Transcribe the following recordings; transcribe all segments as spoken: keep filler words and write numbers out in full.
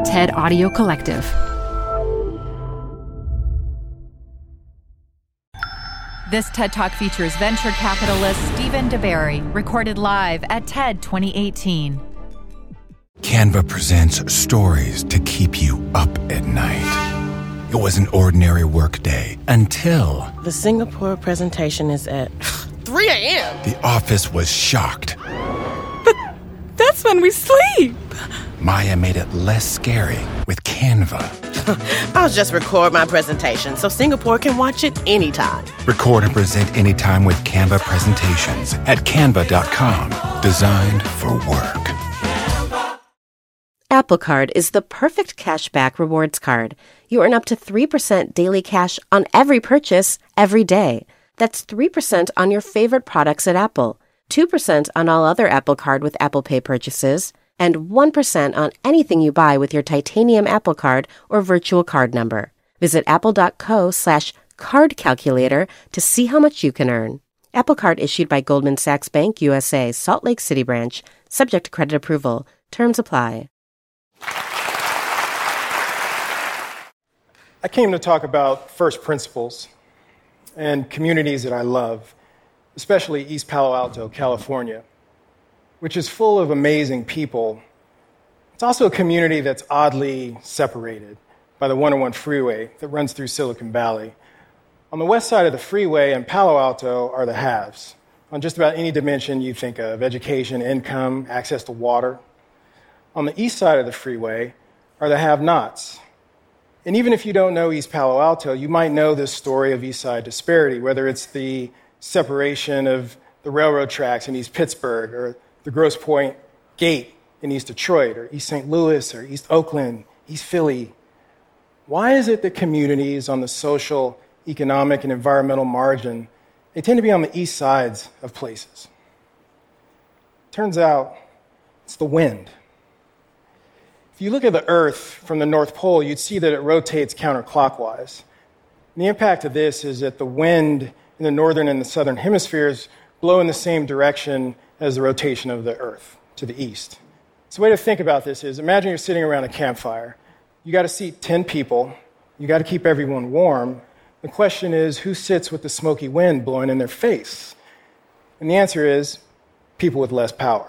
TED Audio Collective. This TED Talk features venture capitalist Stephen DeBerry, recorded live at TED twenty eighteen. Canva presents stories to keep you up at night. It was an ordinary workday until... The Singapore presentation is at three a.m. The office was shocked. But that's when we sleep. Maya made it less scary with Canva. I'll just record my presentation so Singapore can watch it anytime. Record and present anytime with Canva presentations at canva dot com. Designed for work. Apple Card is the perfect cashback rewards card. You earn up to three percent daily cash on every purchase, every day. That's three percent on your favorite products at Apple, two percent on all other Apple Card with Apple Pay purchases, and one percent on anything you buy with your titanium Apple Card or virtual card number. Visit apple.co slash card calculator to see how much you can earn. Apple Card issued by Goldman Sachs Bank U S A, Salt Lake City branch, subject to credit approval. Terms apply. I came to talk about first principles and communities that I love, especially East Palo Alto, California, which is full of amazing people. It's also a community that's oddly separated by the one oh one freeway that runs through Silicon Valley. On the west side of the freeway in Palo Alto are the haves, on just about any dimension you think of: education, income, access to water. On the east side of the freeway are the have-nots. And even if you don't know East Palo Alto, you might know this story of East Side disparity, whether it's the separation of the railroad tracks in East Pittsburgh, or the Grosse Pointe Gate in East Detroit, or East Saint Louis, or East Oakland, East Philly. Why is it that communities on the social, economic, and environmental margin, they tend to be on the east sides of places? Turns out it's the wind. If you look at the Earth from the North Pole, you'd see that it rotates counterclockwise. And the impact of this is that the wind in the northern and the southern hemispheres blow in the same direction as the rotation of the Earth, to the east. So the way to think about this is, imagine you're sitting around a campfire. You got to seat ten people. You got to keep everyone warm. The question is, who sits with the smoky wind blowing in their face? And the answer is, people with less power.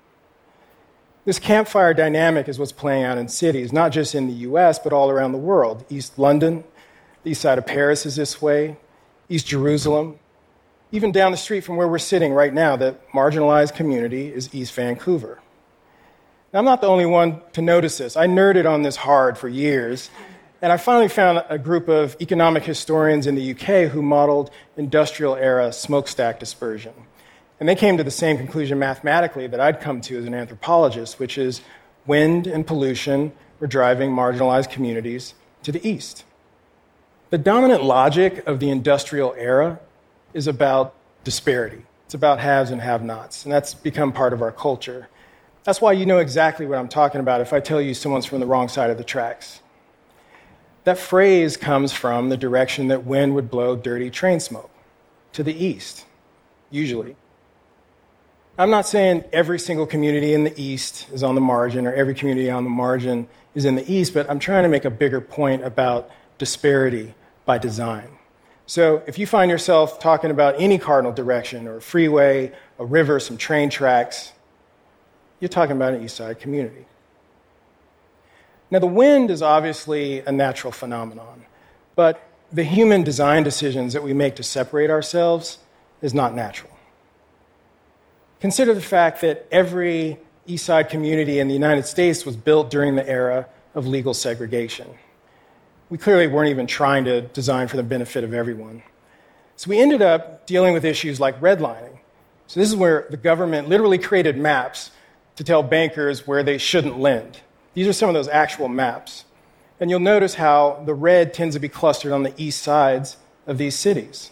This campfire dynamic is what's playing out in cities, not just in the U S, but all around the world. East London, the east side of Paris is this way, East Jerusalem. Even down the street from where we're sitting right now, that marginalized community is East Vancouver. Now, I'm not the only one to notice this. I nerded on this hard for years, and I finally found a group of economic historians in the U K who modeled industrial-era smokestack dispersion. And they came to the same conclusion mathematically that I'd come to as an anthropologist, which is wind and pollution were driving marginalized communities to the east. The dominant logic of the industrial era is about disparity. It's about haves and have-nots, and that's become part of our culture. That's why you know exactly what I'm talking about if I tell you someone's from the wrong side of the tracks. That phrase comes from the direction that wind would blow dirty train smoke, to the east, usually. I'm not saying every single community in the east is on the margin or every community on the margin is in the east, but I'm trying to make a bigger point about disparity by design. So if you find yourself talking about any cardinal direction or a freeway, a river, some train tracks, you're talking about an east side community. Now, the wind is obviously a natural phenomenon, but the human design decisions that we make to separate ourselves is not natural. Consider the fact that every East Side community in the United States was built during the era of legal segregation. We clearly weren't even trying to design for the benefit of everyone. So we ended up dealing with issues like redlining. So this is where the government literally created maps to tell bankers where they shouldn't lend. These are some of those actual maps. And you'll notice how the red tends to be clustered on the east sides of these cities.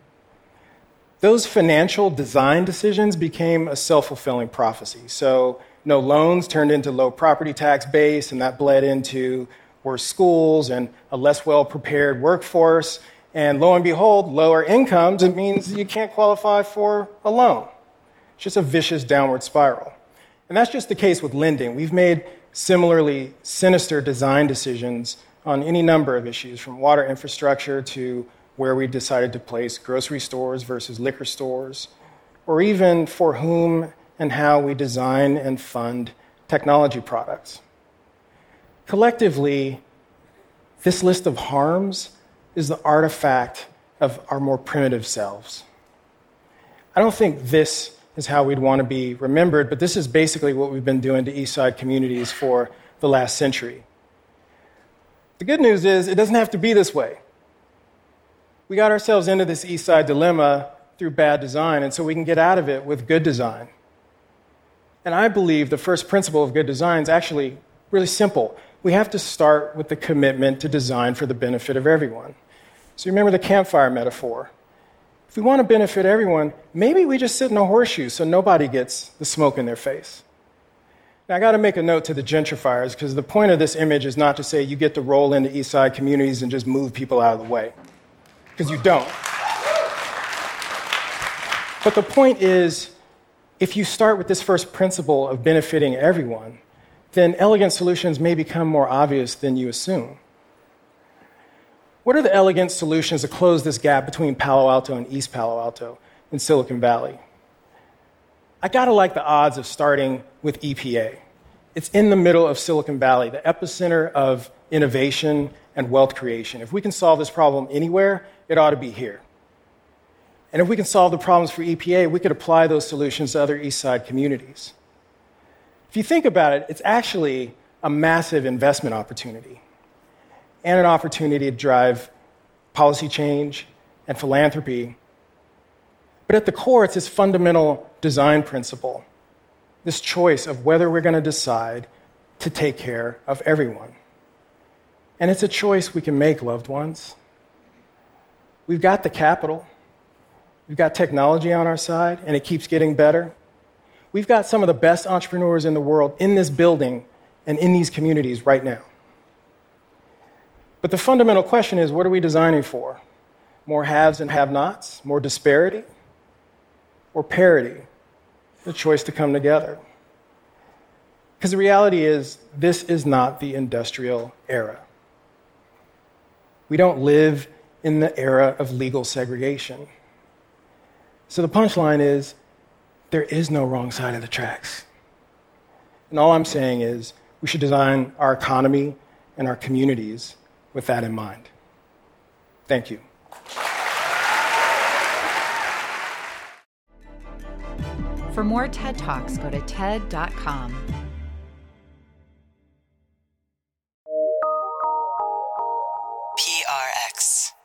Those financial design decisions became a self-fulfilling prophecy. So no loans turned into low property tax base, and that bled into worse schools and a less well-prepared workforce. And lo and behold, lower incomes, it means you can't qualify for a loan. It's just a vicious downward spiral. And that's just the case with lending. We've made similarly sinister design decisions on any number of issues, from water infrastructure to where we decided to place grocery stores versus liquor stores, or even for whom and how we design and fund technology products. Collectively, this list of harms is the artifact of our more primitive selves. I don't think this is how we'd want to be remembered, but this is basically what we've been doing to East Side communities for the last century. The good news is it doesn't have to be this way. We got ourselves into this East Side dilemma through bad design, and so we can get out of it with good design. And I believe the first principle of good design is actually really simple. We have to start with the commitment to design for the benefit of everyone. So remember the campfire metaphor. If we want to benefit everyone, maybe we just sit in a horseshoe so nobody gets the smoke in their face. Now, I got to make a note to the gentrifiers, because the point of this image is not to say you get to roll into East Side communities and just move people out of the way, because you don't. But the point is, if you start with this first principle of benefiting everyone, then elegant solutions may become more obvious than you assume. What are the elegant solutions to close this gap between Palo Alto and East Palo Alto in Silicon Valley? I gotta like the odds of starting with E P A. It's in the middle of Silicon Valley, the epicenter of innovation and wealth creation. If we can solve this problem anywhere, it ought to be here. And if we can solve the problems for E P A, we could apply those solutions to other East Side communities. If you think about it, it's actually a massive investment opportunity and an opportunity to drive policy change and philanthropy. But at the core, it's this fundamental design principle, this choice of whether we're going to decide to take care of everyone. And it's a choice we can make, loved ones. We've got the capital. We've got technology on our side, and it keeps getting better. We've got some of the best entrepreneurs in the world in this building and in these communities right now. But the fundamental question is, what are we designing for? More haves and have-nots? More disparity? Or parity? The choice to come together. Because the reality is, this is not the industrial era. We don't live in the era of legal segregation. So the punchline is, there is no wrong side of the tracks. And all I'm saying is, we should design our economy and our communities with that in mind. Thank you. For more TED Talks, go to ted dot com. P R X.